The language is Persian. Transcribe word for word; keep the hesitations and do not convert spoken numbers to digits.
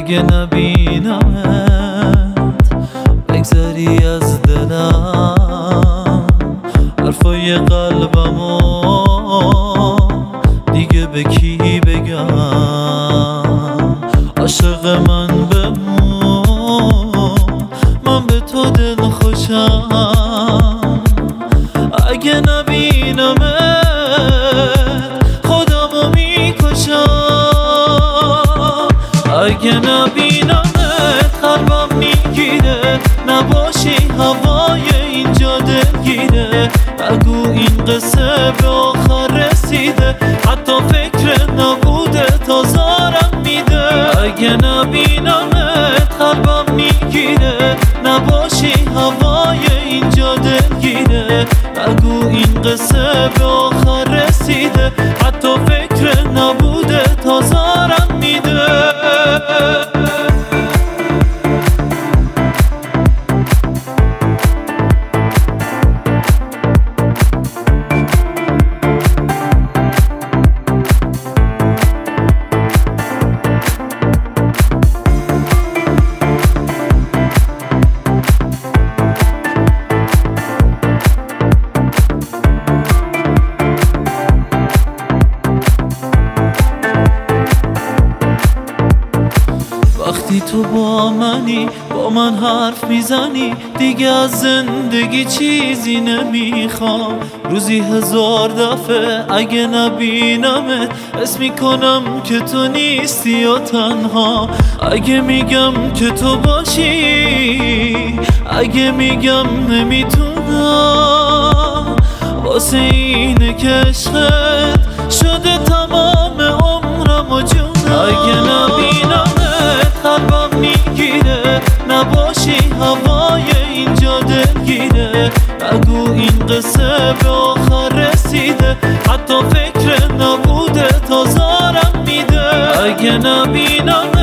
اگه نبینمت بگذری از دلم، حرفای قلبمو دیگه به کی بگم؟ عاشق من بمون، من به تو دل خوشم. اگه نبینمت خودمو میکشم. اگه نبینمت قلبم میگیره، نباشی هوای اینجا دلگیره. نگو این قصه به آخر رسیده، حتی فکر نبوده تا زارم میده. اگه نبینمت قلبم میگیره، نباشی هوای اینجا دلگیره. نگو این قصه به آخر رسیده، حتی فکر نبوده تا زارم میده. وقتی تو با منی، با من حرف میزنی، دیگه از زندگی چیزی نمیخوام. روزی هزار دفعه اگه نبینمت حس میکنم که تو نیستی و تنها. اگه میگم که تو باشی، اگه میگم نمیتونم، واسه اینه که عشقت شده تمام عمرم و جونم. اگه نبینمت قلبم میگیره، نباشی هوای اینجا دلگیره. نگو این قصه به آخر رسیده، حتی فکر نبوده تا زارم میده. اگه نبینم